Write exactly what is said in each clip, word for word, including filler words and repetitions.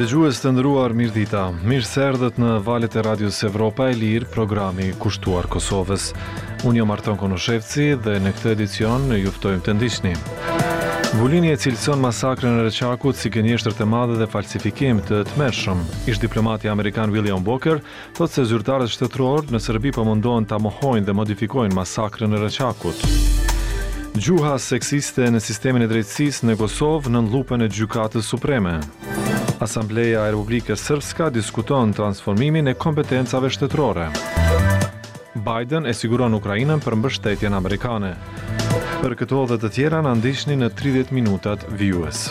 Dëgjues të nderuar, mirëdita. Mirë se erdhët në valët e Radios Evropa e Lirë, programi kushtuar Kosovës. Unë jam Arton Konoshevci dhe në këtë edicion ju ftojmë të ndiqni. Vulini e cilëson masakrën e Reçakut si gënjeshtër të madhe dhe falsifikim të tmerrshëm. Ish diplomati amerikan William Walker thotë se zyrtarët shtetëror në Serbi po mundohen ta mohojnë dhe modifikojnë masakrën e Reçakut. Gjuha seksiste në sistemin e drejtësisë në Kosovë nën lupën e Gjykatës Supreme. Asambleja e Republikës Srpska diskuton transformimin e kompetencave shtetërore. Biden e siguron Ukrainën për mbështetjen amerikane. Për këto dhe të tjera na ndiqni në tridhjetë minutat vijues.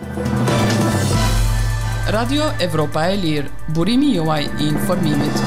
Radio Evropa e Lirë, burimi juaj i informimit.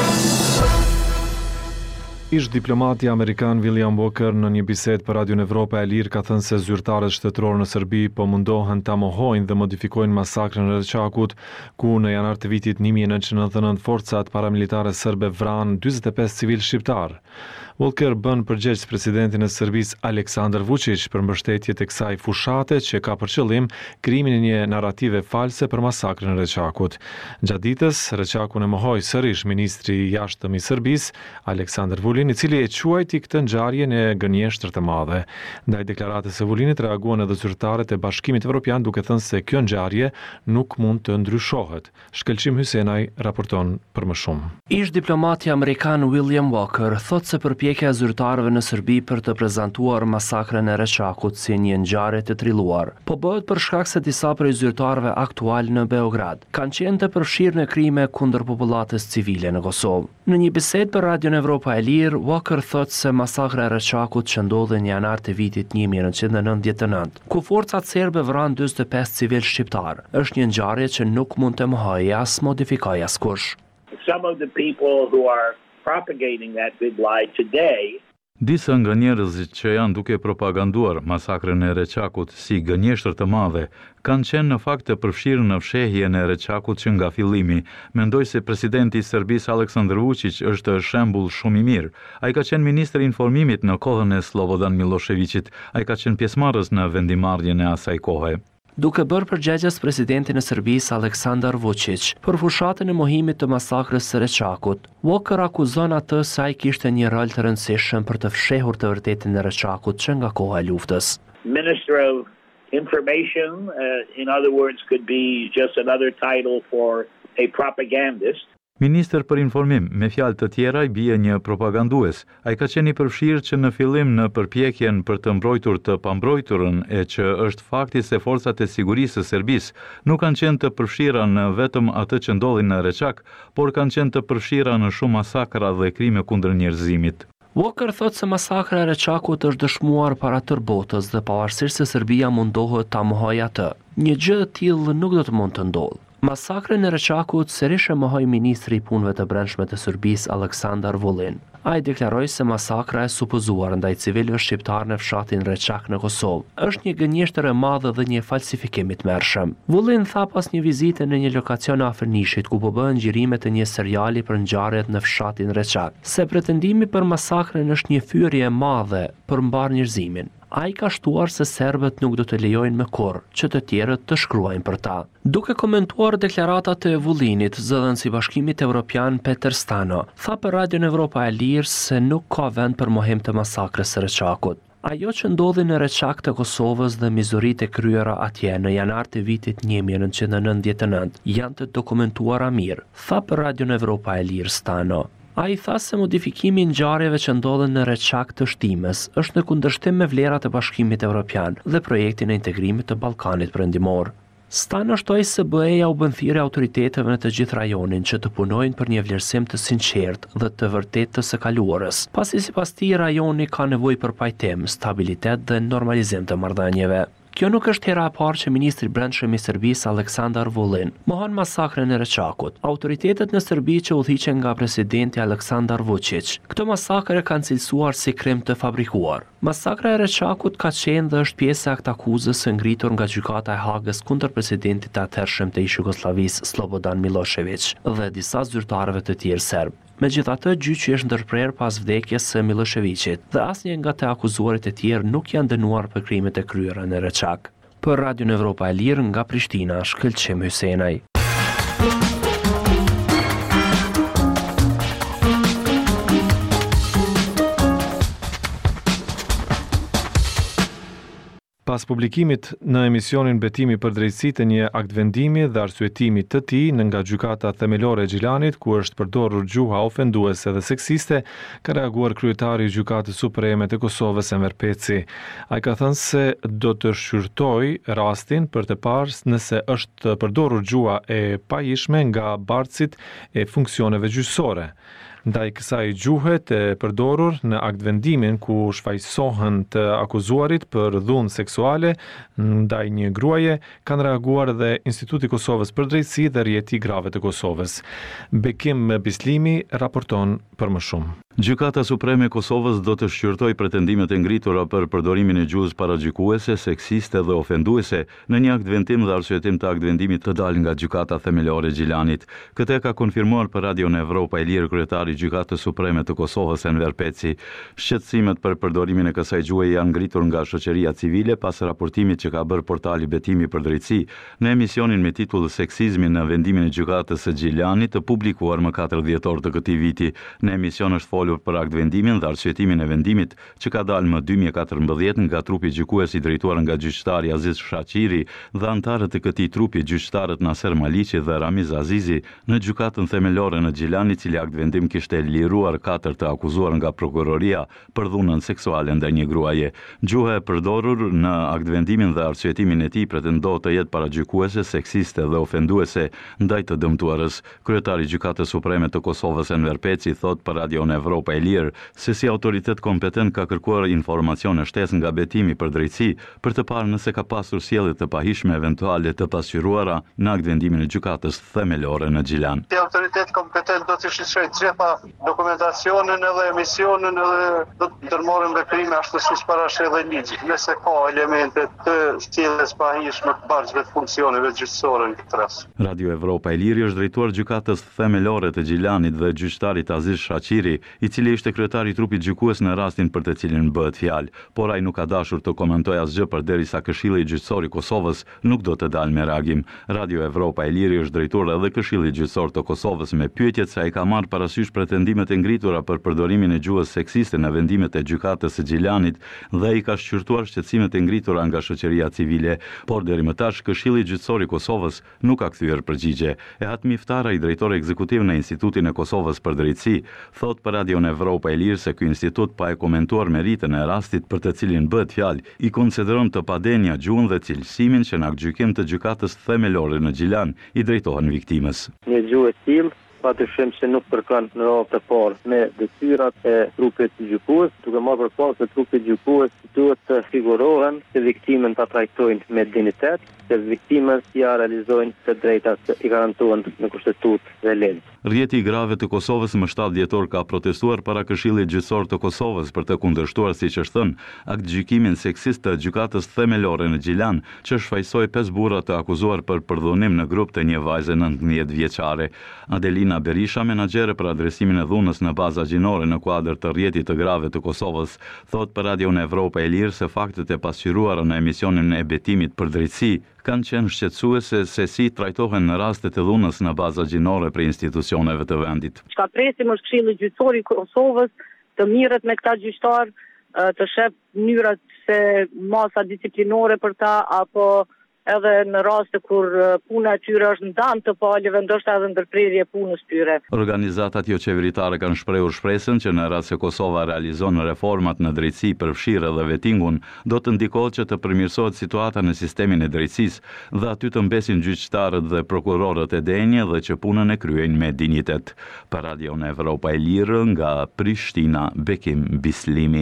Ish diplomati amerikan William Walker në një bisedë për Radion Evropa e Lirë ka thënë se zyrtarët shtetëror në Serbi po mundohen ta mohojnë dhe modifikojnë masakrën e Reçakut, ku në janar të vitit një mijë e nëntëqind e nëntëdhjetë e nëntë forcat paramilitare serbe vranë dyzet e pesë civil shqiptar. Walker bën përgjegjës presidentin e Serbisë Aleksandar Vučić për mbështetje të kësaj fushate që ka për qëllim krijimin e një narrative false për masakrën e Reçakut. Gjatë ditës, Reçakun e mohoi sërish ministri i jashtëm i Serbisë, Aleksandar Vulin, i cili e quajti këtë ngjarje në gënjeshtër të madhe. Ndaj deklaratës së Vulinit reaguan edhe zyrtarët e Bashkimit Evropian duke thënë se kjo ngjarje nuk mund të ndryshohet. Shkëlqim Hysenaj raporton për më shumë. Ish diplomati amerikan William Walker thotë se përpjekja e zyrtarëve në Serbi për të prezantuar masakrën e Reçakut si një ngjarje të trilluar, po bëhet për shkak se disa prej zyrtarëve aktual në Beograd kanë qenë të përfshirë në krime kundër popullatës civile në Kosovë. Në një bisedë për Radion Evropa e Lirë, Walker thotë se masakra e Reçakut që ndodhi në janar të vitit një mijë e nëntëqind e nëntëdhjetë e nëntë, ku forcat serbe vranë dyzet e pesë civil shqiptar, është një ngjarje që nuk mund të mohojë as modifikojë askush. Some of the people who are propagating that big lie today. Disa nga njerëzit që janë duke propaganduar masakrën e Reçakut si gënjeshtër të madhe, kanë qenë në fakt të përfshirë në fshehjen e Reçakut që nga fillimi. Mendoj se presidenti i Serbisë Aleksandar Vučić është shembull shumë i mirë. Ai ka qenë ministri i informimit në kohën e Slobodan Miloševićit, ai ka qenë pjesëmarrës në vendimarrjen e asaj kohe. Duke bërë përgjegjës presidentin e Serbisë Aleksandar Vučić për fushatën e mohimit të masakrës së Reçakut, Walker akuzon atë se ai kishte një rol të rëndësishëm për të fshehur të vërtetën e Reçakut që nga koha e luftës. Minister of Information, uh, in other words, could be just another title for a propagandist. Minister për informim, me fjalë të tjera, i bie një propagandues. Ai ka qenë i përfshirë që në fillim në përpjekjen për të mbrojtur të pambrojturën, e që është fakti se forcat e sigurisë së Serbisë nuk kanë qenë të përfshira në vetëm atë që ndodhi në Reçak, por kanë qenë të përfshira në shumë masakra dhe krime kundër njerëzimit. Walker thotë se masakra e Reçakut është dëshmuar para tërë botës dhe pavarësisht se Serbia mundohet ta mohojë atë, një gjë e tillë nuk do të mund të ndodhë. Masakrën e Reçakut sërish e mohoi ministri i punëve të brendshme të Serbisë Aleksandar Vulin. Ai deklaroi se masakra e supozuar ndaj civilëve shqiptar në fshatin Reçak në Kosovë është një gënjeshtër e madhe dhe një falsifikim i tmerrshëm. Vulin tha pas një vizite në një lokacion afër Nishit ku po bëhen ngjyrime të një seriali për ngjarjet në fshatin Reçak, se pretendimi për masakrën është një fyerje e madhe për mbar njerëzimin. Ai ka shtuar se serbët nuk do të lejojnë me kurrë që të tjerët të shkruajnë për ta. Duke komentuar deklaratat e Vullinit, zëdhënësi i Bashkimit Evropian Peter Stano tha për Radion Evropa e Lirë se nuk ka vend për mohim të masakrës së Reçakut. Ajo që ndodhi në Reçak të Kosovës dhe mizoritë e kryera atje në janar të vitit një mijë e nëntëqind e nëntëdhjetë e nëntë janë të dokumentuara mirë, tha për Radion Evropa e Lirë Stano. Ai tha se modifikimi i ngjarjeve që ndodhen në Reçak të shtimes është në kundërshtim me vlerat e Bashkimit Evropian dhe projektin e integrimit të Ballkanit Perëndimor. Stano shtoi se B E-ja u bën thirrje autoriteteve në të gjithë rajonin që të punojnë për një vlerësim të sinqertë dhe të vërtetë të së kaluarës, pasi sipas tij rajoni ka nevojë për pajtim, stabilitet dhe normalizim të marrëdhënieve. Kjo nuk është hera e parë që ministri i brendshëm i Serbisë Aleksandar Vulin mohon masakrën e Reçakut. Autoritetet në Serbi që udhëhiqen nga presidenti Aleksandar Vučić, këtë masakër e kanë cilësuar si krim të fabrikuar. Masakra e Reçakut ka qenë dhe është pjesë e aktë akuzës së ngritur nga gjykata e Hagës kundër presidentit të atëhershëm të ish Jugosllavisë Slobodan Milošević dhe disa zyrtarëve të tjerë serb. Megjithatë, gjyqi është ndërprer pas vdekjes së Miloševićit dhe asnjë nga të akuzuarit e tjerë nuk janë dënuar për krimet e kryera në Reçak. Për Radion Evropa e Lirë nga Prishtina, Shkëlqim Hysenaj. Pas publikimit në emisionin Betimi për drejtësi të një aktvendimi dhe arsyetimi të tij në nga gjykata themelore e Gjilanit, ku është përdorur gjuha ofenduese dhe seksiste, ka reaguar kryetari i Gjykatës Supreme të Kosovës Enver Peci. Ai ka thënë se do të shqyrtoj rastin për të parë nëse është përdorur gjuha e pajishme nga bartësit e funksioneve gjyqësore. Ndaj kësaj gjuhe të përdorur në aktvendimin ku shfaqsohen të akuzuarit për dhunë seksuale ndaj një gruaje, kanë reaguar dhe Instituti i Kosovës për drejtësi dhe rjeti grave të Kosovës. Bekim Bislimi raporton për më shumë. Gjykata Supreme e Kosovës do të shqyrtoj pretendimet e ngritura për përdorimin e gjuhës paragjykuese, seksiste dhe ofenduese në një aktvendim dhe arsyetim të aktvendimit të dalë nga Gjykata Themelore e Gjilanit. Këtë ka konfirmuar për Radio Evropa e Lirë kryetari i Gjykatës Supreme të Kosovës Enver Peci. Shqetësimet për përdorimin e kësaj gjuhe janë ngritur nga shoqëria civile pas raportimit që ka bërë portali Betimi për drejtësi në emisionin me titull Seksizmi në vendimin e Gjykatës së Gjilanit, të publikuar më katër dhjetor të këtij viti. Në emision është folur për aktvendimin dhe arsyetimin e vendimit që ka dalë më dy mijë e katërmbëdhjetë nga trupi gjykues i drejtuar nga gjyqtari Aziz Shaqiri dhe antarët e këtij trupi, gjyqtarët Naser Maliqi dhe Ramiz Azizi, në Gjykatën Themelore në Gjilani, i cili aktvendim kishte liruar katër të akuzuar nga prokuroria për dhunën seksuale ndaj një gruaje. Gjuha e përdorur në aktvendimin dhe arsyetimin e tij pretendohet të jetë paragjykuese, seksiste dhe ofenduese ndaj të dëmtuarës. Kryetari i Gjykatës Supreme të Kosovës Enver Peci thot për Radio Evropa e Lirë se si autoritet kompetent ka kërkuar informacione shtesë nga Betimi për drejtësi për të parë nëse ka pasur sjellje të pahishme eventuale të pasqyruara në aktvendimin e Gjykatës Themelore në Gjilan. Si autoritet kompetent do të shqyrtojë gjitha dokumentacionin edhe emisionin edhe do të ndërmarrin veprime ashtu siç parashë dhe ligji. Nëse ka elemente të sjelljes pahishme të bartësve të funksioneve gjyqësore në këtë rast. Radio Evropa e Lirë është drejtuar Gjykatës Themelore të Gjilanit dhe gjyqtarit Aziz Shaqiri, i cili ishte kryetari i trupit gjykues në rastin për të cilin bëhet fjalë, por ai nuk ka dashur të komentojë asgjë përderisa Këshilli Gjyqësor i Kosovës nuk do të dalë me reagim. Radio Evropa e Lirë është drejtuar edhe Këshillit Gjyqësor të Kosovës me pyetjet se ai ka marrë parasysh pretendimet e ngritura për përdorimin e gjuhës seksiste në vendimet e Gjykatës së Gjilanit dhe i ka shqyrtuar shqetësimet e ngritura nga shoqëria civile, por deri më tash Këshilli Gjyqësor i Kosovës nuk ka kthyer përgjigje. E Hatmi Iftara, i drejtori ekzekutiv në Institutin e Kosovës për drejtësi, thot për Radio Evropa e Lirë se ky institut pa e komentuar meritën e rastit për të cilin bëhet fjalë, i konsideron të padenja gjuhën dhe cilësimin që në aktgjykim të Gjykatës Themelore në Gjilan i drejtohen viktimës. Një gjuhë e tillë patyshim se nuk përkan në radhë të parë me detyrat e trupit gjykues, duke marrë parasysh se trupi gjykues duhet të sigurohen se viktimën ta trajtojnë me dinjitet, se viktimës ja realizojnë të drejtat që i garantohen në kushtetutë dhe legj. Rjeti i grave të Kosovës më shtatë dhjetor ka protestuar para Këshillit Gjyqësor të Kosovës për të kundërshtuar, siç është thënë, aktgjykimin seksist të Gjykatës Themelore në Gjilan, që shfaqsoi pesë burra të akuzuar për përdhunim në grup të një vajze nëntëdhjetë vjeçare. Adelina Berisha, menaxhere për adresimin e dhunës në baza gjinore në kuadër të rjetit të grave të Kosovës, thot për Radio Evropa e Lirë se faktet e pasqyruara në emisionin e Betimit për drejtësi kanë qenë shqetësuese se si trajtohen në rastet e dhunës në baza gjinore për institucioneve të vendit. Çka presim është Këshilli Gjyqësor i Kosovës të mirret me këta gjyqtar, të shep mënyrat se masa disiplinore për ta, apo edhe në raste kur puna e tyre është ndan të palëve, ndoshta edhe ndërprerje punës tyre. Organizatat jo qeveritare kanë shprehur shpresën që në rast se Kosova realizon reformat në drejtësi për fshirë dhe vetingun, do të ndikohet që të përmirësohet situata në sistemin e drejtësisë dhe aty të mbesin gjyqtarët dhe prokurorët e denjë dhe që punën e kryejnë me dinjitet. Për Radio Evropa e Lirë nga Prishtina, Bekim Bislimi.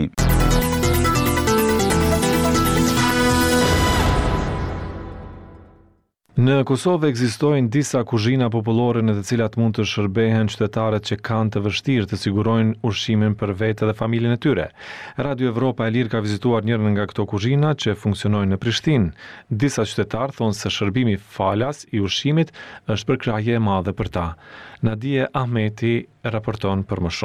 Në Kosovë ekzistojnë disa kuzhina popullore në të cilat mund të shërbehen qytetarët që kanë të vështirë të sigurojnë ushqimin për vete dhe familjen e tyre. Radio Evropa e Lirë ka vizituar njërën nga këto kuzhina që funksionojnë në Prishtinë. Disa qytetarë thonë se shërbimi falas i ushqimit është përkrahje e madhe për ta. Nadije Ahmeti raporton për më shumë.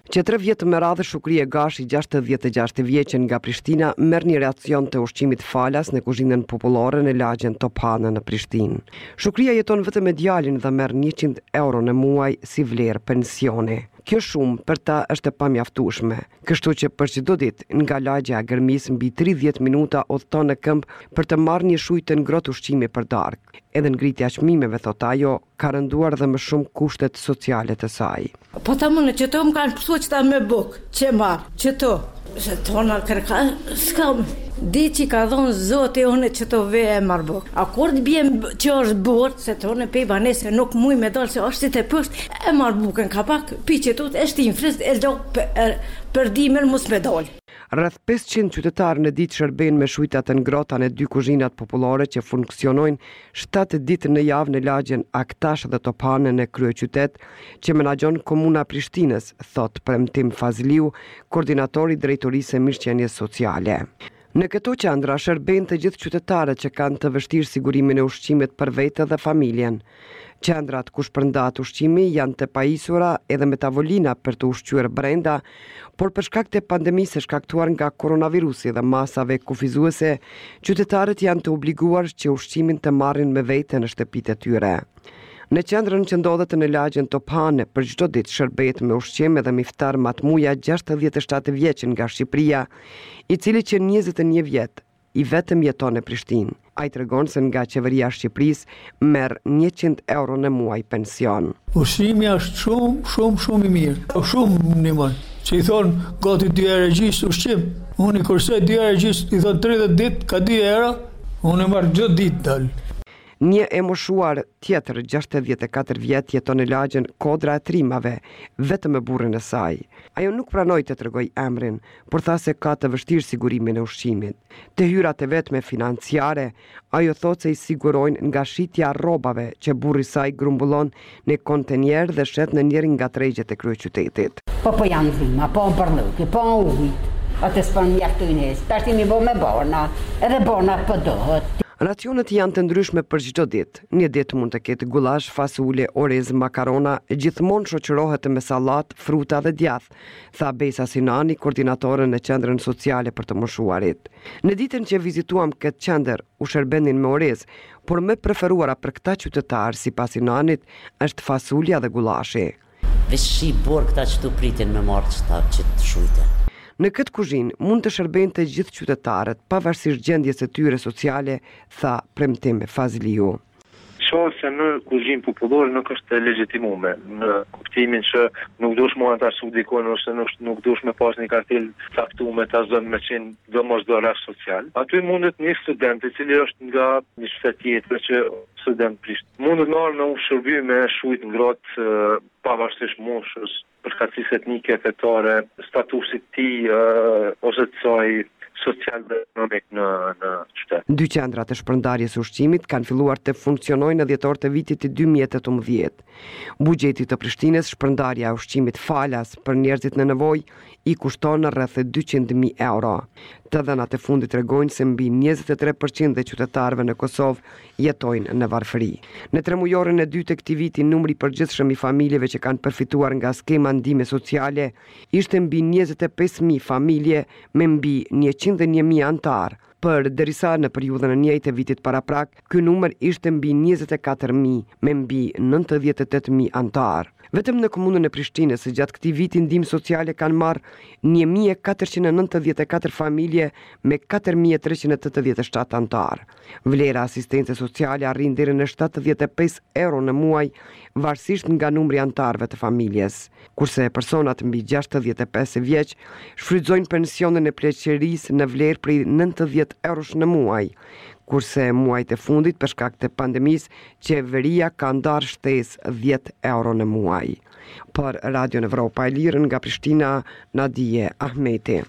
Që tre vjetë me radhë Shukria Gashi, gjashtëdhjetë e gjashtë vjeçën nga Prishtina, merr një reakcion të ushqimit falas në kuzhinën popullore në lagjen Tophanë në Prishtinë. Shukria jeton vetëm me djalin dhe merr njëqind euro në muaj si vlerë pensioni. Kjo shumë për ta është e pamjaftueshme, kështu që për çdo ditë nga lagja e Gërmis mbi tridhjetë minuta udhton në këmbë për të marrë një shujtë të ngrohtë ushqimi për darkë. Edhe ngritja e çmimeve, thot ajo, ka rënduar dhe më shumë kushtet sociale të saj. Po ta mëne që to më kanë pësu që ta me buk, që marë, që to. Se tona kërka, s'kam. Di që ka dhonë zote one që to ve e marë buk. A kur të bjem që është burë, se tone pe i banese nuk muj me dalë, se është të pështë, e marë bukën ka pak, pi që tut, e shtim frisë, e ldo për, për dimer mus me dalë. Rreth pesëqind qytetarë në ditë shërben me shujtat të ngrohta në dy kuzhinat popullore që funksionojnë shtatë ditë në javë në lagjen Aktash dhe Tophanë në kryeqytet, që menaxhon Komuna Prishtinës, thot Premtim Fazliu, koordinatori i Drejtorisë së Mirëqenies Sociale. Në këto qendra shërben të gjithë qytetarët që kanë të vështirë sigurimin e ushqimit për vete dhe familjen. Qendrat ku shpërndahet ushqimi janë të pajisura edhe me tavolina për të ushqyer brenda, por për shkak të pandemisë shkaktuar nga koronavirusi dhe masave kufizuese, qytetarët janë të obliguar që ushqimin të marrin me vete në shtëpitë e tyre. Në qendrën që ndodhet në lagjen Tophanë, për çdo ditë shërbehet me ushqim edhe miftar Matmuja, gjashtëdhjetë e shtatë vjeçën nga Shqipëria, i cili që njëzet e një vjet i vetëm jeton në Prishtinë. Ai tregon se nga qeveria e Shqipërisë merr njëqind euro në muaj pension. Ushqimi është shumë, shumë, shumë i mirë. Shumë ndihmon. Që i thonë gati dy euro gjys ushqim. Unë i kursoj dy euro gjys, i thonë tridhjetë ditë ka dy euro, unë e marr çdo ditë dal. Një e moshuar tjetër, gjashtëdhjetë e katër vjet, jeton në lagjen Kodra e Trimave, vetëm me burrin e saj. Ajo nuk pranoi të tregoj emrin, por tha se ka të vështirë sigurimin e ushqimit. Të hyrat e vetme financiare, ajo thot se i sigurojnë nga shitja rrobave që burri i saj grumbullon në kontenjer dhe shet në njërin nga tregjet e kryeqytetit. Po po janë zima, po në përlëki, po në ujt, atë s'pan mjaftojnë, tash mi bo me borna, edhe borna po dohet. Racionet janë të ndryshme për çdo ditë. Një ditë mund të ketë gullash, fasule, orez, makarona, gjithmonë shoqërohet me sallat, fruta dhe djath, tha Besa Sinani, koordinatore në qendrën sociale për të moshuarit. Në ditën që vizituam këtë qendër, u shërbenin me orez, por më preferuara për këta qytetarë, sipas Sinanit, është fasulja dhe gullashi. Veç shi bor këta që tu pritin me marrë qëta që të shujte. Në këtë kuzhinë mund të shërbejnë të gjithë qytetarët, pavarësisht gjendjes së tyre sociale, tha Premtim Fazliu. Shoh se në kuzhinë popullore nuk është legjitimume, në kuptimin që nuk duhesh më ata subdikon ose nuk, nuk duhesh me pas një kartel caktuar ta zonë me qenë domosdoshmëri social. Aty mundet një student i cili është nga një shtet tjetër që student prisht. Mundet në orë në u shërby me shujt ngrohtë pavarësisht moshës, përkatësisë etnike, fetare, statusit të tij uh, ose të saj social dhe ekonomik në, në qytet. Dy qendra të shpërndarjes së ushqimit kanë filluar të funksionojnë në dhjetor të vitit dy mijë e tetëmbëdhjetë. Buxheti të Prishtinës, shpërndarja e ushqimit falas për njerëzit në nevojë, i kushton rreth dyqind mijë euro. Të dhënat e fundit tregojnë se mbi njëzet e tre përqind e qytetarëve në Kosovë jetojnë në varfëri. Në tremujorin e dytë të këtij viti, numri i përgjithshëm i familjeve që kanë përfituar nga skema ndihme sociale ishte mbi njëzet e pesë mijë familje me mbi njëqind e një mijë antar. Për derisa në periudhën e njëjtë të vitit paraprak, ky numër ishte mbi njëzet e katër mijë me mbi nëntëdhjetë e tetë mijë antar. Vetëm në komunën e Prishtinës, gjatë këtij viti ndihmë sociale kanë marrë një mijë e katërqind e nëntëdhjetë e katër familje me katër mijë e treqind e tetëdhjetë e shtatë antar. Vlera asistence sociale arrin deri në shtatëdhjetë e pesë euro në muaj, varësisht nga numri i antarëve të familjes. Kurse personat mbi gjashtëdhjetë e pesë vjeç shfrytëzojnë pensionin e pleqërisë në vlerë prej nëntëdhjetë eurosh në muaj. Kurse muajt e fundit për shkak të pandemisë, qeveria ka ndarë shtesë dhjetë euro në muaj. Për Radio Evropa e Lirë nga Prishtina, Nadije Ahmeti.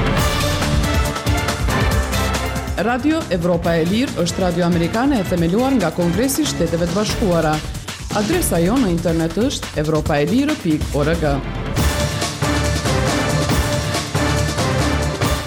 Radio Evropa e Lirë është radio amerikane e themeluar nga Kongresi i Shteteve të Bashkuara. Adresa jonë në internet është evropaelire pikë org.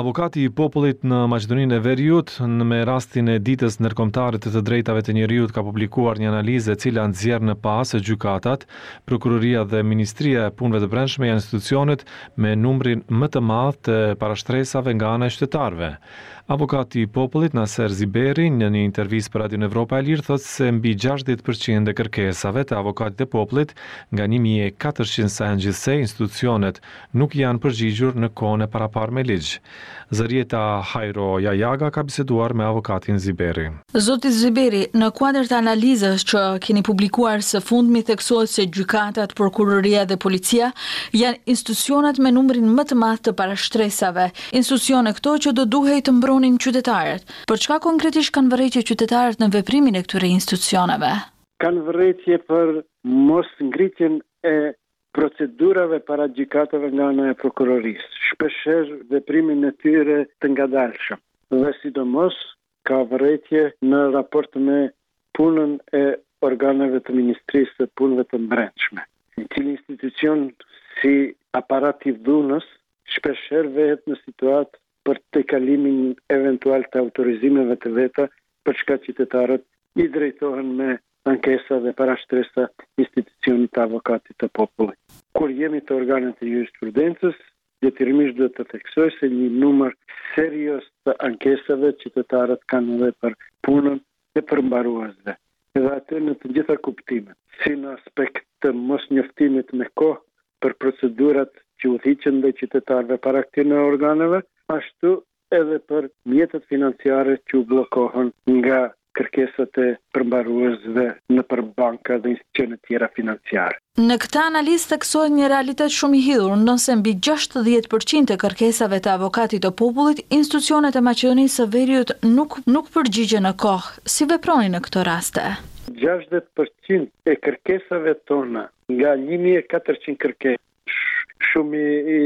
Avokati i popullit në Maqedoninë e Veriut, në me rastin e ditës ndërkombëtare të të drejtave të njeriut, ka publikuar një analizë e cila nxjerr në pas se gjykatat, prokuroria dhe Ministria e Punëve të Brendshme janë institucionet me numrin më të madh të parashtresave nga ana e qytetarëve. Avokati i popullit Naser Ziberi në një intervistë për Radio Evropa e Lirë thotë se mbi gjashtëdhjetë përqind e kërkesave të avokatit e popullit nga një mijë e katërqind sa janë gjithsej institucionet nuk janë përgjigjur në kohën e paraparë me ligj. Zërieta Hajro Jajaga ka biseduar me avokatin Ziberi. Zoti Ziberi, në kuadër të analizës që keni publikuar së fundmi theksohet se gjykatat, prokuroria dhe policia janë institucionet me numrin më të madh të parashtresave, institucione këto që do duhej të mbronin qytetarët. Për çka konkretisht kanë vërejtje qytetarët në veprimin e këtyre institucioneve? Kanë vërejtje për mos ngritjen e procedurave para gjykatave nga ana e prokurorisë, shpeshherë veprimin e tyre të ngadalshëm. Dhe sidomos ka vërejtje në raport me punën e organeve të Ministrisë të Punëve të Brendshme. Një institucion si aparati dhunës shpeshherë vehet në situatë për të kalimin eventual të autorizimeve të veta, për çka qytetarët i drejtohen me ankesa dhe parashtresa institucionit të avokatit të popullit. Kur jemi të organet e jurisprudencës, detyrimisht duhet të theksoj se një numër serios të ankesave qytetarët kanë edhe për punën e përmbaruesve. Edhe atë në të gjitha kuptimet, si në aspekt të mos njoftimit me kohë për procedurat që udhëhiqen ndaj qytetarëve para këtyre organeve, ashtu edhe për mjetet financiare që u bllokohen nga kërkesat e përmbaruesve në për banka dhe institucione tjera financiare. Në këtë analizë theksohet një realitet shumë i hidhur, ndonse mbi gjashtëdhjetë përqind të kërkesave të avokatit të popullit, institucionet e Maqedonisë së Veriut nuk nuk përgjigjen në kohë. Si veproni në këto raste? gjashtëdhjetë përqind e kërkesave tona nga një mijë e katërqind kërkesë, shumë i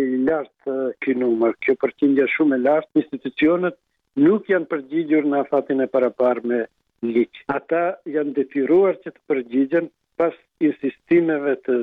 lartë ky numër, kjo përqindje shumë e lartë, institucionet nuk janë përgjigjur në afatin e paraparë me ligj. Ata janë detyruar që të përgjigjen pas insistimeve të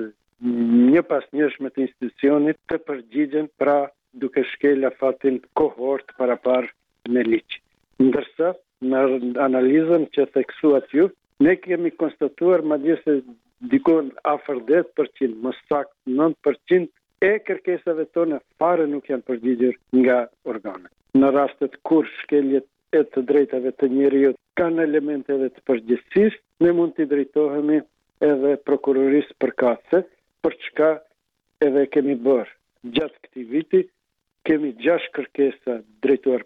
një pas njëshme të institucionit të përgjigjen pra duke shkel afatin kohort paraparë me ligj. Ndërsa në analizën që theksuat ju, ne kemi konstatuar madje se dikon afër dhjetë përqind, më saktë nëntë përqind e kërkesave tona fare nuk janë përgjigjur nga organet. Në rastet kur shkeljet e të drejtave të njeriut kanë elemente dhe të përgjegjësisë, ne mund t'i drejtohemi edhe prokurorisë përkatëse, për çka edhe kemi bërë gjatë këtij viti, kemi gjashtë kërkesa drejtuar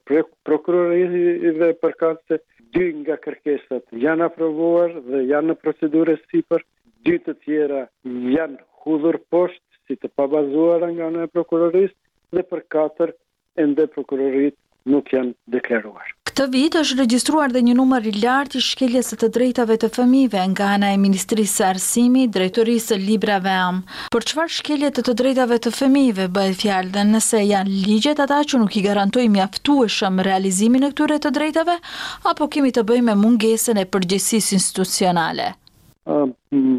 prokurorive përkatëse, dy nga kërkesat janë aprovuar dhe janë në procedurë sipër, dy të tjera janë hudhur poshtë si të pabazuara nga ana e prokurorisë dhe për katër ende prokurorit nuk janë deklaruar. Këtë vit është regjistruar dhe një numër i lartë i shkeljes së të drejtave të fëmijëve nga ana e Ministrisë së Arsimit, Drejtorisë së Librave Am. Për çfarë shkelje të të drejtave të fëmijëve bëhet fjalë dhe nëse janë ligjet ata që nuk i garantojnë mjaftueshëm realizimin e këtyre të drejtave, apo kemi të bëjmë me mungesën e përgjegjësisë institucionale? Uh,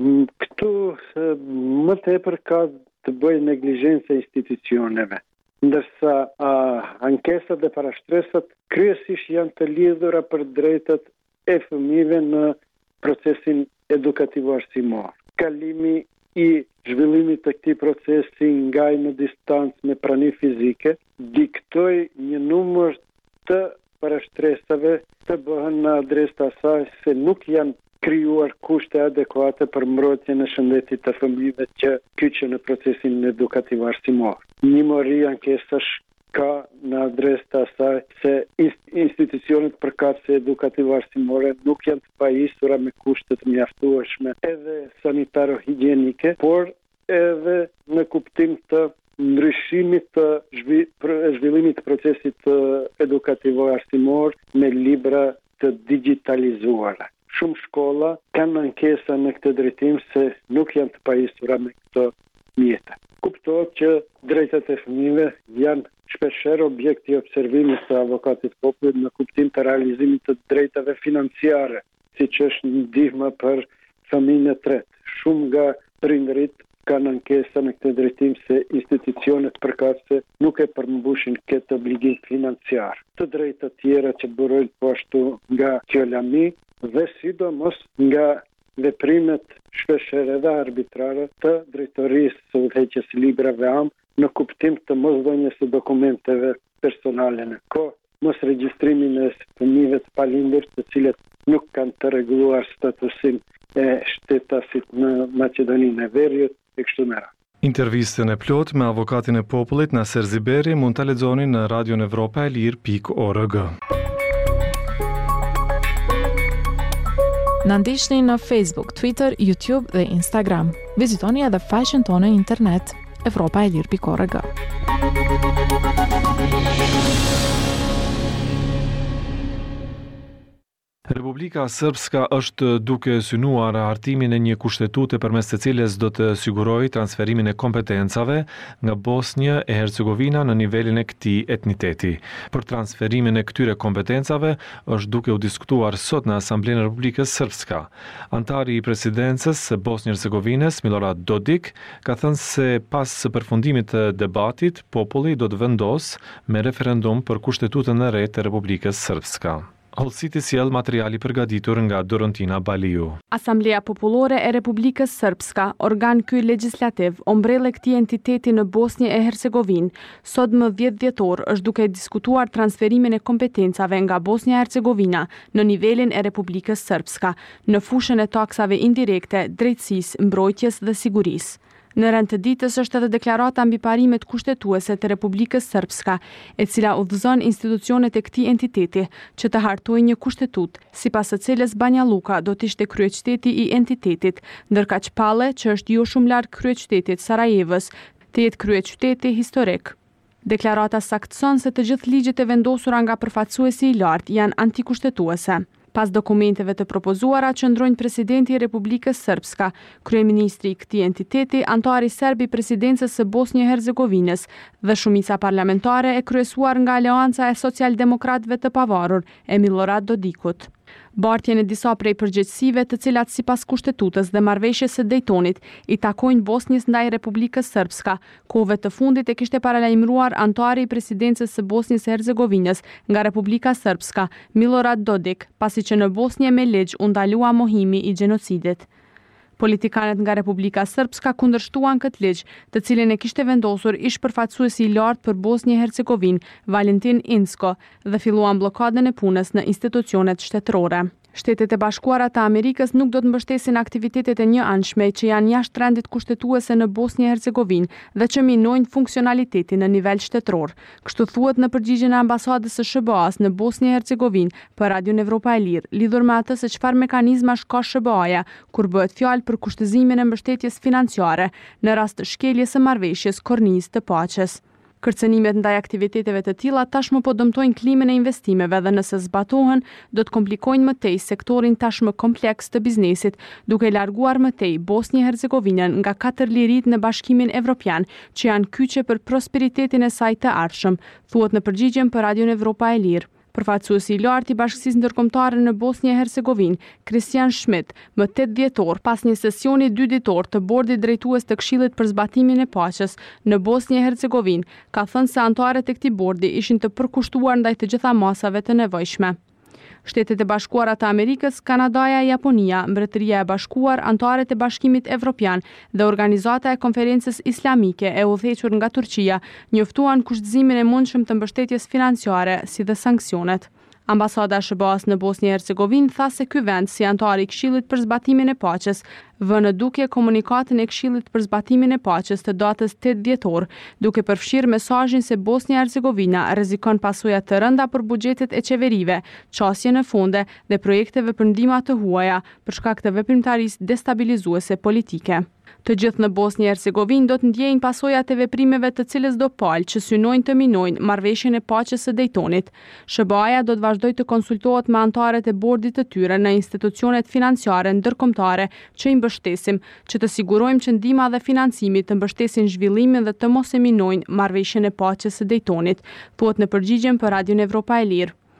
këtu uh, më tepër ka të bëjë neglizhencë e institucioneve, ndërsa uh, ankesat dhe parashtresat kryesisht janë të lidhura për drejtat e fëmijëve në procesin edukativ arsimor. Kalimi i zhvillimit të këtij procesi nga në distancë me prani fizike diktoi një numër të parashtresave të bëhen në adresë të asaj se nuk janë krijuar kushte adekuate për mbrojtjen e shëndetit të fëmijëve që kyçen në procesin edukativ arsimor. Një mori ankesash ka në adresë të asaj se institucionet përkatëse edukativ arsimore nuk janë të pajisura me kushte të mjaftueshme edhe sanitaro-higjienike, por edhe në kuptim të ndryshimit të zhvillimit të procesit edukativ arsimor me libra të digitalizuara. Shumë shkolla kanë ankesa në këtë drejtim se nuk janë të pajisura me këto mjete. Kuptohet që drejtat e fëmijëve janë shpeshherë objekt i observimit të avokatit popullit në kuptim të realizimit të drejtave financiare, siç është ndihma për fëmijën e tretë. Shumë nga prindërit kanë ankesa në këtë drejtim se institucionet përkatëse nuk e përmbushin këtë obligim financiar. Të drejta tjera që burojnë po ashtu nga kjo lami dhe sidomos nga veprimet shpeshherë dhe arbitrare të drejtorisë së udhëheqjes libra V A M në kuptim të mosdhënies së dokumenteve personale në kohë, mos regjistrimin e fëmijëve të palindur të cilët nuk kanë të rregulluar statusin e shtetasit në Maqedoninë e Veriut e kështu me radhë. Intervistën e plot me avokatin e popullit Naser Ziberi mund ta lexoni në radion evropa e lir pikë org. Na ndiqni në Facebook, Twitter, YouTube dhe Instagram. Vizitoni edhe faqen tonë internet evropa e lir pikë org. Republika Srpska është duke synuar hartimin e një kushtetute përmes të cilës do të sigurojë transferimin e kompetencave nga Bosnja e Hercegovina në nivelin e këtij etniteti. Për transferimin e këtyre kompetencave është duke u diskutuar sot në Asamblenë e Republikës Srpska. Antari i presidencës së Bosnjë Hercegovinës, Milorad Dodik, ka thënë se pas përfundimit të debatit, populli do të vendosë me referendum për kushtetutën e re të Republikës Srpska. Hollësiti sjell materiali përgatitur nga Dorontina Baliu. Asamblea Popullore e Republikës Srpska, organ ky legjislativ, ombrelle këtij entiteti në Bosnjë e Hercegovinë, sot më dhjetë dhjetor është duke diskutuar transferimin e kompetencave nga Bosnja e Hercegovina në nivelin e Republikës Srpska, në fushën e taksave indirekte, drejtësisë, mbrojtjes dhe sigurisë. Në rend të ditës është edhe deklarata mbi parimet kushtetuese të Republikës Srpska, e cila udhëzon institucionet e këtij entiteti që të hartojnë një kushtetut, sipas së cilës Banja Luka do të ishte kryeqyteti i entitetit, ndërka Çpalle, që është jo shumë larg kryeqytetit Sarajevës, të jetë kryeqyteti historik. Deklarata saktëson se të gjithë ligjet e vendosura nga përfaqësuesi i lartë janë antikushtetuese. Pas dokumenteve të propozuara, qëndrojnë presidenti i Republikës Srpska, kryeministri i këtij entiteti, antari serb i presidencës së Bosnjë e Hercegovinës dhe shumica parlamentare e kryesuar nga Aleanca e Socialdemokratëve të Pavarur e Milorad Dodikut. Bartjen e disa prej përgjegjësive të cilat sipas kushtetutës dhe marrëveshjes së Daytonit i takojnë Bosnjës ndaj Republikës Srpska, kohëve të fundit e kishte paralajmëruar antari i presidencës së Bosnjës së Hercegovinës nga Republika Srpska, Milorad Dodik, pasi që në Bosnjë me ligj u ndalua mohimi i gjenocidit. Politikanët nga Republika Srpska kundërshtuan këtë ligj, të cilin e kishte vendosur ish përfaqësuesi i lartë për Bosnjë e Hercegovinë, Valentin Inzko, dhe filluan bllokadën e punës në institucionet shtetërore. Shtetet e Bashkuara të Amerikës nuk do të mbështesin aktivitetet e njëanshme që janë jashtë trendit kushtetuese në Bosnjë e Hercegovinë dhe që minojnë funksionalitetin në nivel shtetëror. Kështu thuhet në përgjigjen e ambasadës së S B A-s në Bosnjë e Hercegovinë për Radion Evropa e Lirë, lidhur me atë se çfarë mekanizmash ka S B A-ja kur bëhet fjalë për kushtëzimin e mbështetjes financiare në rast të shkeljes së marrëveshjes kornizë të paqes. Kërcënimet ndaj aktiviteteve të tilla tashmë po dëmtojnë klimën e investimeve dhe nëse zbatohen, do të komplikojnë më tej sektorin tashmë kompleks të biznesit, duke larguar më tej Bosnjë e Hercegovinën nga katër lirit në Bashkimin Evropian, që janë kyçe për prosperitetin e saj të ardhshëm, thuhet në përgjigjen për Radion Evropa e Lirë. Përfaqësuesi i lartë i Bashkisë Ndërkombëtare në Bosnjë e Hercegovinë, Christian Schmidt, më tetë dhjetor pas një sesioni dy ditor të bordit drejtues të Këshillit për zbatimin e paqes në Bosnjë e Hercegovinë, ka thënë se anëtarët e këtij bordi ishin të përkushtuar ndaj të gjitha masave të nevojshme. Shtetet e Bashkuara të Amerikës, Kanadaja, Japonia, Mbretëria e Bashkuar, anëtarët e Bashkimit Evropian dhe Organizata e Konferencës Islamike e udhëhequr nga Turqia njoftuan kushtëzimin e mundshëm të mbështetjes financiare si dhe sanksionet. Ambasada e S B A-s në Bosnjë e Hercegovinë tha se ky vend, si antar i Këshillit për zbatimin e paqes, vë në dukje komunikatën e Këshillit për zbatimin e paqes të datës tetë dhjetor, duke përfshirë mesazhin se Bosnja e Hercegovina rrezikon pasoja të rënda për buxhetet e qeverive, qasje në fonde dhe projekteve për ndihma të huaja për shkak të veprimtarisë destabilizuese politike. Të gjithë në Bosnjë e Hercegovinë do të ndjejnë pasojat e veprimeve të cilës do palë që synojnë të minojnë marrëveshjen e paqes së Daytonit. S B A-ja do të vazhdojë të konsultohet me anëtarët e bordit të tyre në institucionet financiare ndërkombëtare që i mbështesim, që të sigurojmë që ndihma dhe financimi të mbështesin zhvillimin dhe të mos e minojnë marrëveshjen e paqes së Daytonit, thuhet në përgjigjen për Radion Evropa e Lirë.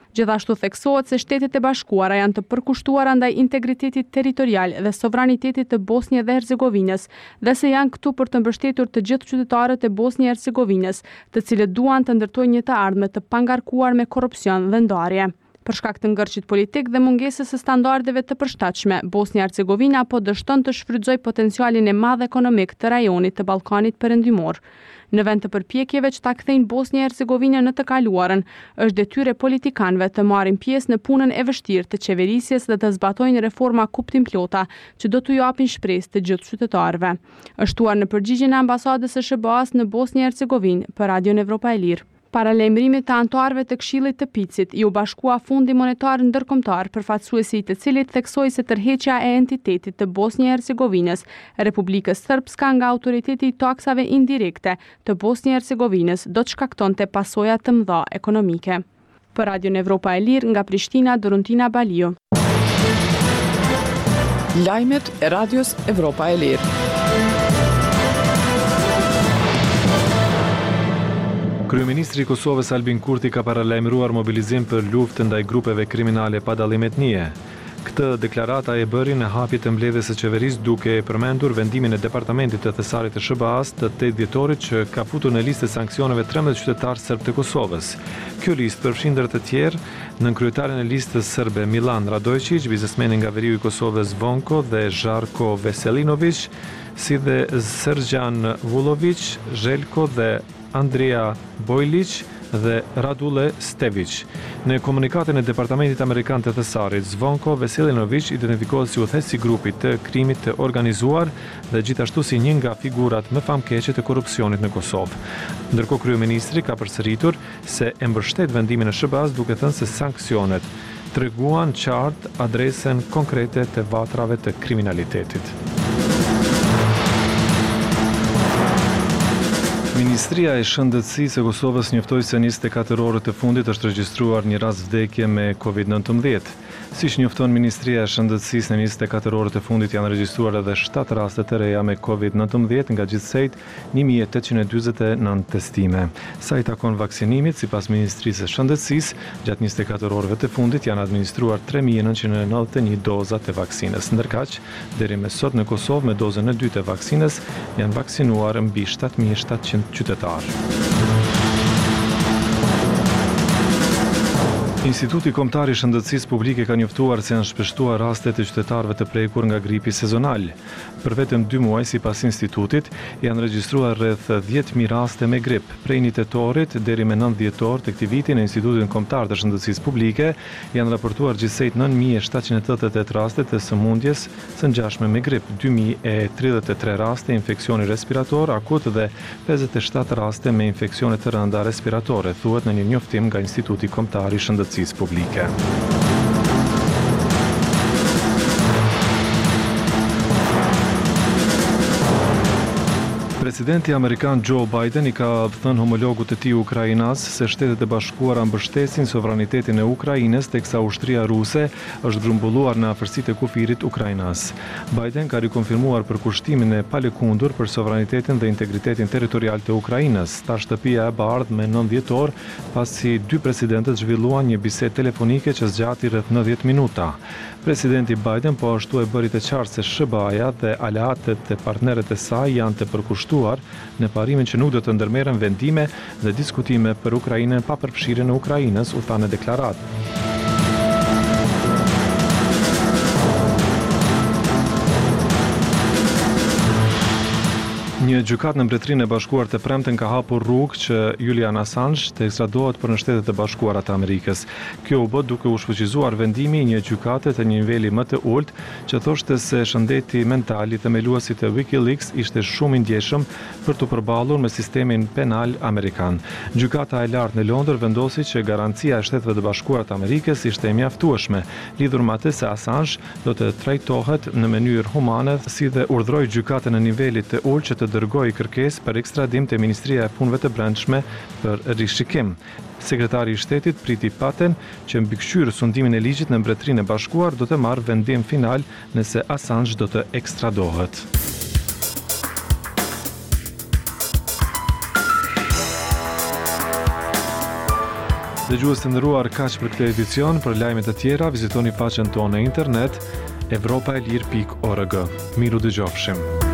Gjithashtu theksohet se Shtetet e Bashkuara janë të përkushtuara ndaj integritetit territorial dhe sovranitetit të Bosnjë dhe Hercegovinës dhe se janë këtu për të mbështetur të gjithë qytetarët e Bosnjë e Hercegovinës, të cilët duan të ndërtojnë një të ardhme të pangarkuar me korrupsion dhe ndarje. Për shkak të ngërçit politik dhe mungesës së standardeve të përshtatshme, Bosnja e Hercegovina po dështon të shfrytëzojë potencialin e madh ekonomik të rajonit të Ballkanit Perëndimor. Në vend të përpjekjeve që ta kthejnë Bosnjë e Hercegovinën në të kaluarën, është detyrë e politikanëve të marrin pjesë në punën e vështirë të qeverisjes dhe të zbatojnë reforma kuptimplota që do t'u japin shpresë të gjithë qytetarëve. Është thuar në përgjigjen e ambasadës së S B A-s në Bosnjë e Hercegovinë për Radion Evropa e Lirë. Para lajmërimit të anëtarëve të Këshillit të Picit, i u bashkua Fundi Monetar Ndërkombëtar, përfaqësuesi i të cilit theksoi se tërheqja e entitetit të Bosnjë e Hercegovinës, Republikës Srpska nga autoriteti i taksave indirekte të Bosnjë e Hercegovinës do të shkaktonte pasoja të mëdha ekonomike. Për Radion Evropa e Lirë nga Prishtina, Doruntina Balio. Lajmet e Radios Evropa e Lirë. Kryeministri i Kosovës Albin Kurti ka paralajmëruar mobilizim për luftë ndaj grupeve kriminale pa dallim etnie. Këtë deklarata e bëri në hapjet të mbledhjes së qeverisë duke përmendur vendimin e Departamentit të Thesarit të S B A-s të tetë dhjetorit që ka futur në listë sanksioneve trembëdhjetë qytetarë serb të Kosovës. Kjo listë përfshin ndër të tjerë nën kryetarin e listës serbe Milan Radojčić, biznesmenin nga veriu i Kosovës Zvonko dhe Žarko Veselinović, si dhe Srdjan Vulović, Željko dhe Andrea Bojlić dhe Radule Stević. Në komunikatin e Departamentit Amerikan të Thesarit, Zvonko Veselinović identifikohet si udhëheqësi i grupit të krimit të organizuar dhe gjithashtu si një nga figurat më famkeqe të korrupsionit në Kosovë. Ndërkohë kryeministri ka përsëritur se e mbështet vendimin e S B A-s duke thënë se sanksionet treguan qartë adresën konkrete të vatrave të kriminalitetit. Ministria e Shëndetësisë e Kosovës njoftoi se njëzet e katër orët e fundit është regjistruar një rast vdekje me COVID nëntëmbëdhjetë. Siç njofton Ministria e Shëndetësisë, në njëzet e katër orët e fundit janë regjistruar edhe shtatë raste të reja me COVID nëntëmbëdhjetë, nga gjithsejt një mijë e tetëqind e dyzet e nëntë testime. Sa i takon vaksinimit, sipas Ministrisë së Shëndetësisë, gjatë njëzet e katër orëve të fundit janë administruar tre mijë e nëntëqind e nëntëdhjetë e një doza të vaksinës. Ndërkaq, deri me sot në Kosovë me dozën e dytë të vaksinës janë vaksinuar mbi shtatë mijë e shtatëqind qytetarë. Instituti Kombëtar i Shëndetësisë Publike ka njoftuar se janë shpeshtuar raste të qytetarëve të prekur nga gripi sezonal. Për vetëm dy muaj, sipas institutit, janë regjistruar rreth dhjetë mijë raste me grip. Prej një tetorit deri me nëntë dhjetor të këtij viti në Institutin Kombëtar të Shëndetësisë Publike janë raportuar gjithsejt nëntë mijë e shtatëqind e tetëdhjetë e tetë raste të sëmundjes së ngjashme me grip, dy mijë e tridhjetë e tre raste infeksioni respirator akut dhe pesëdhjetë e shtatë raste me infeksione të rënda respiratore, thuhet në një njoftim nga Instituti Kombëtar i Shëndetësisë Publike. Presidenti Amerikan Joe Biden i ka thënë homologut e tij ukrainas se Shtetet e Bashkuara mbështesin sovranitetin e Ukrainës teksa ushtria ruse është grumbulluar në afërsitë e kufirit ukrainas. Biden ka rikonfirmuar përkushtimin e palëkundur për sovranitetin dhe integritetin territorial të Ukrainës. Ta shtëpia e bardhë me nëntëdhjetë orë pasi dy presidentët zhvilluan një bisedë telefonike që zgjati rreth nëntëdhjetë minuta. Presidenti Biden po ashtu e bëri të qartë se S B A-ja dhe aleatët e partnerët e saj janë të përkushtuar në parimin që nuk do të ndërmerren vendime dhe diskutime për Ukrainën pa përfshirjen e Ukrainës, u tha në deklaratë. Një gjykat në Mbretërinë e Bashkuar të premten ka hapur rrugë që Julian Assange të ekstradohet për në Shtetet e Bashkuara të Amerikës. Kjo u bë duke u shfuqizuar vendimi i një gjykate të një niveli më të ulët që thoshte se shëndeti mental i themeluesit të WikiLeaks ishte shumë i ndjeshëm për të përballur me sistemin penal amerikan. Gjykata e lartë në Londër vendosi që garancia e Shteteve të Bashkuara të Amerikës ishte e mjaftueshme, lidhur me atë se Assange do të trajtohet në mënyrë humane, si dhe urdhëroi gjykatën në nivelit të ulët që të dërgoi kërkesë për ekstradim te Ministria e Punëve të Brendshme për rishikim. Sekretari i Shtetit Priti Patten, që mbikëqyr sundimin e ligjit në Mbretërinë e Bashkuar, do të marrë vendim final nëse Assange do të ekstradohet. Dëgjues të nderuar, kaq për këtë edicion. Për lajmet e tjera vizitoni faqen tonë në internet evropaelir pikë org. Miru dëgjofshim.